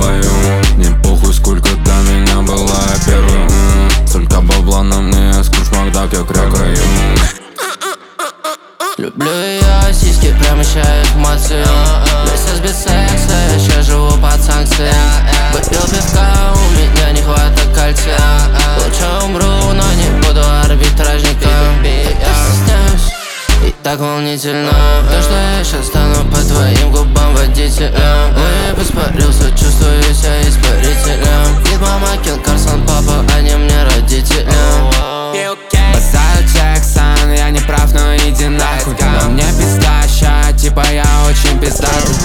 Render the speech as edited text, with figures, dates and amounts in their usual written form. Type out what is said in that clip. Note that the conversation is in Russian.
твою. Не похуй, сколько до меня была первой. Столько бабла на мне, скруч Макдак, я крякаю. Люблю ее сиськи, превращают в мацию. Месяц без секса, я сейчас живу под санкции. Выпил пивка, у меня не хватает кальция. Лучше умру, но не буду арбитражником. Я стесняюсь, и так волнительно. То, что я сейчас стану по твоим губам водителем. Ой, испарился, чувствую себя испарителем. Кид, мама, Килл, Карсон, папа, они мне родители. Базар Джексон, я не прав, но иди нахуй. Но мне пизда ща, типа я очень пиздатый.